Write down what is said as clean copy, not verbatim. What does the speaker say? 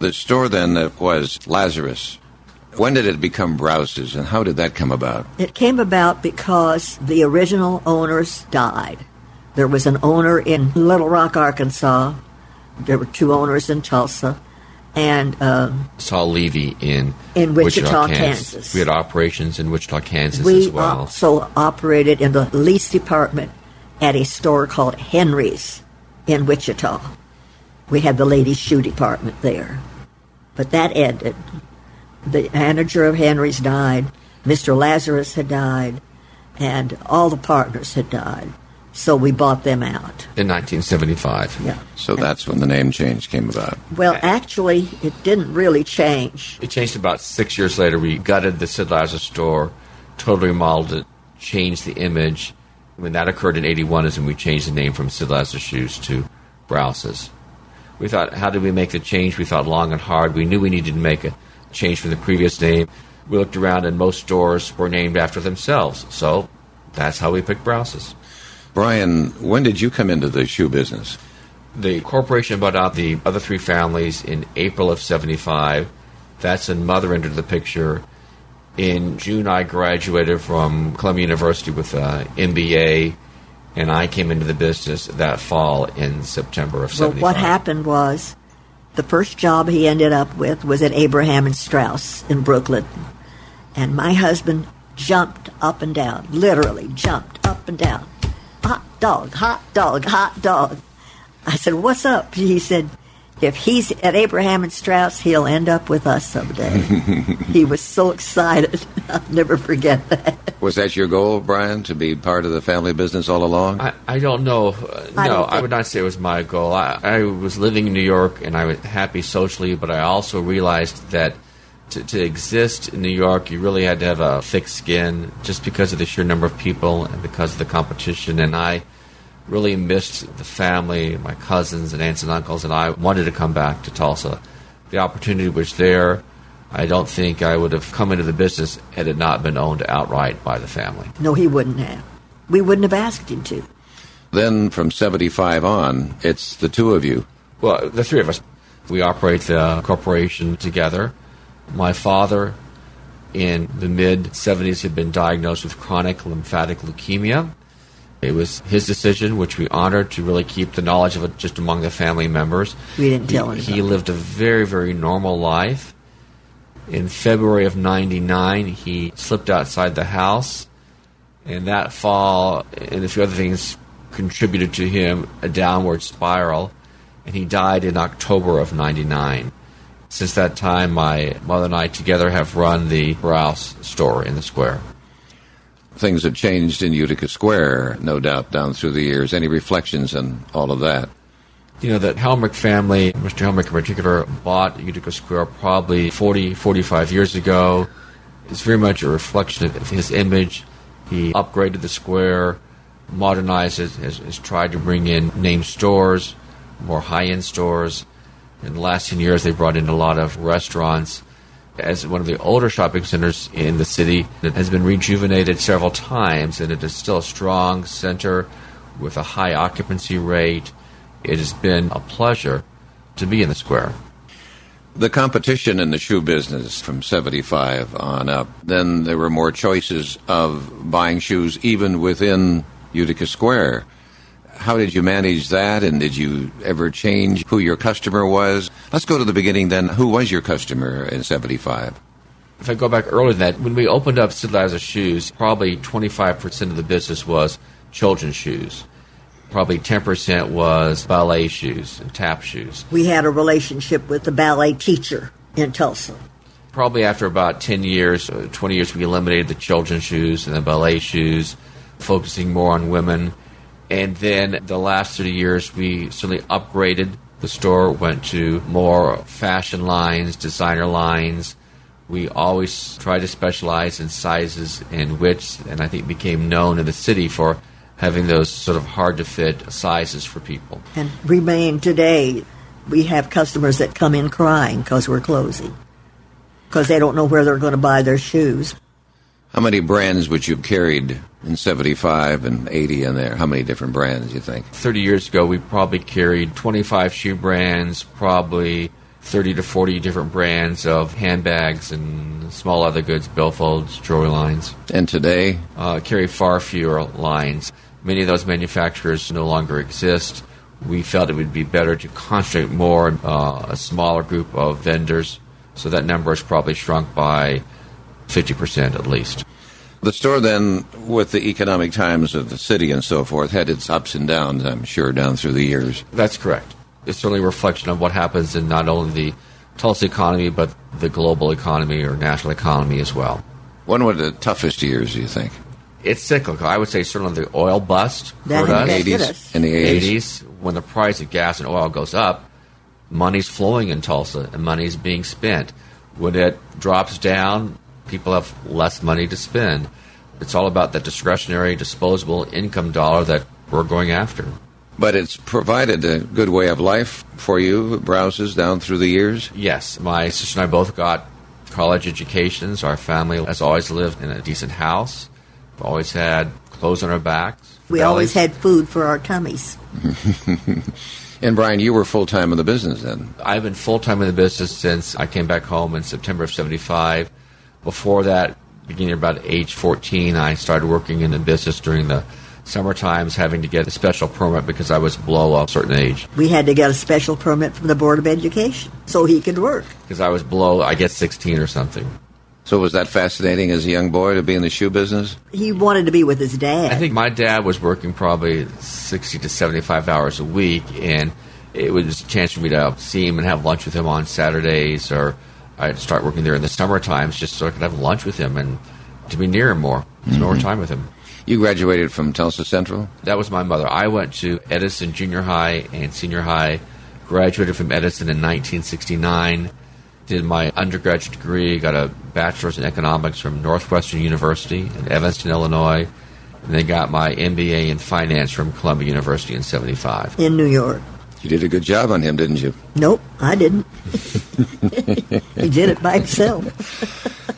The store then that was Lazarus, when did it become Brouse's, and how did that come about? It came about because the original owners died. There was an owner in Little Rock, Arkansas. There were 2 owners in Tulsa. And Saul Levy in Wichita, Kansas. We had operations in Wichita, Kansas we as well. We also operated in the lease department at a store called Henry's in Wichita. We had the ladies' shoe department there. But that ended. The manager of Henry's died. Mr. Lazarus had died. And all the partners had died. So we bought them out. In 1975. Yeah. So that's when the name change came about. Well, actually, it didn't really change. It changed about 6 years later. We gutted the Sid Lazarus store, totally remodeled it, changed the image. When that occurred in 81 is when we changed the name from Sid Lazarus Shoes to Brouse's. We thought, how did we make the change? We thought long and hard. We knew we needed to make a change from the previous name. We looked around and most stores were named after themselves. So that's how we picked Brouse's. Brian, when did you come into the shoe business? The corporation bought out the other 3 families in April of 75. That's when Mother entered the picture. In June, I graduated from Columbia University with an MBA, and I came into the business that fall in September of 75. Well, what happened was the first job he ended up with was at Abraham and Straus in Brooklyn. And my husband jumped up and down, literally jumped up and down. Hot dog, hot dog, hot dog. I said, what's up? He said, if he's at Abraham and Straus, he'll end up with us someday. He was so excited. I'll never forget that. Was that your goal, Brian, to be part of the family business all along? I don't know. I would not say it was my goal. I was living in New York, and I was happy socially, but I also realized that to exist in New York, you really had to have a thick skin just because of the sheer number of people and because of the competition. And I really missed the family, my cousins and aunts and uncles, and I wanted to come back to Tulsa. The opportunity was there. I don't think I would have come into the business had it not been owned outright by the family. No, he wouldn't have. We wouldn't have asked him to. Then from 75 on, it's the 2 of you. Well, the 3 of us. We operate the corporation together. My father, in the mid-'70s, had been diagnosed with chronic lymphatic leukemia. It was his decision, which we honored, to really keep the knowledge of it just among the family members. We didn't tell him. He lived a very, very normal life. In February of 99, he slipped outside the house, and that fall and a few other things contributed to him a downward spiral, and he died in October of 99. Since that time, my mother and I together have run the Rouse store in the square. Things have changed in Utica Square, no doubt, down through the years. Any reflections on all of that? You know, the Helmerich family, Mr. Helmerich in particular, bought Utica Square probably 40, 45 years ago. It's very much a reflection of his image. He upgraded the square, modernized it, has tried to bring in name stores, more high-end stores. In the last 10 years, they've brought in a lot of restaurants. As one of the older shopping centers in the city, it has been rejuvenated several times, and it is still a strong center with a high occupancy rate. It has been a pleasure to be in the square. The competition in the shoe business from 75 on up, then there were more choices of buying shoes even within Utica Square. How did you manage that, and did you ever change who your customer was? Let's go to the beginning then. Who was your customer in 75? If I go back earlier than that, when we opened up Sid Lazarus Shoes, probably 25% of the business was children's shoes. Probably 10% was ballet shoes and tap shoes. We had a relationship with the ballet teacher in Tulsa. Probably after about 10 years, 20 years, we eliminated the children's shoes and the ballet shoes, focusing more on women. And then the last 30 years, we certainly upgraded the store, went to more fashion lines, designer lines. We always try to specialize in sizes and widths, and I think became known in the city for having those sort of hard-to-fit sizes for people. And remain today. We have customers that come in crying because we're closing, because they don't know where they're going to buy their shoes. How many brands would you have carried in 75 and 80 in there? How many different brands, you think? 30 years ago, we probably carried 25 shoe brands, probably 30 to 40 different brands of handbags and small leather goods, billfolds, jewelry lines. And today? Carry far fewer lines. Many of those manufacturers no longer exist. We felt it would be better to concentrate more on a smaller group of vendors, so that number has probably shrunk by 50% at least. The store then, with the economic times of the city and so forth, had its ups and downs, I'm sure, down through the years. That's correct. It's certainly a reflection of what happens in not only the Tulsa economy, but the global economy or national economy as well. When were the toughest years, do you think? It's cyclical. I would say certainly the oil bust That hurt us. hit us. In the 80s? When the price of gas and oil goes up, money's flowing in Tulsa and money's being spent. When it drops down, people have less money to spend. It's all about that discretionary, disposable income dollar that we're going after. But it's provided a good way of life for you, Browses, down through the years? Yes, my sister and I both got college educations. Our family has always lived in a decent house. We've always had clothes on our backs. We always had food for our tummies. And Brian, you were full-time in the business then? I've been full-time in the business since I came back home in September of 75. Before that, beginning about age 14, I started working in the business during the summer times, having to get a special permit because I was below a certain age. We had to get a special permit from the Board of Education so he could work. Because I was below, I guess, 16 or something. So was that fascinating as a young boy to be in the shoe business? He wanted to be with his dad. I think my dad was working probably 60 to 75 hours a week, and it was a chance for me to see him and have lunch with him on Saturdays, or I'd start working there in the summer times just so I could have lunch with him and to be near him more, spend more time with him. You graduated from Tulsa Central? That was my mother. I went to Edison Junior High and Senior High, graduated from Edison in 1969, did my undergraduate degree, got a bachelor's in economics from Northwestern University in Evanston, Illinois, and then got my MBA in finance from Columbia University in 75. In New York. You did a good job on him, didn't you? Nope, I didn't. He did it by himself.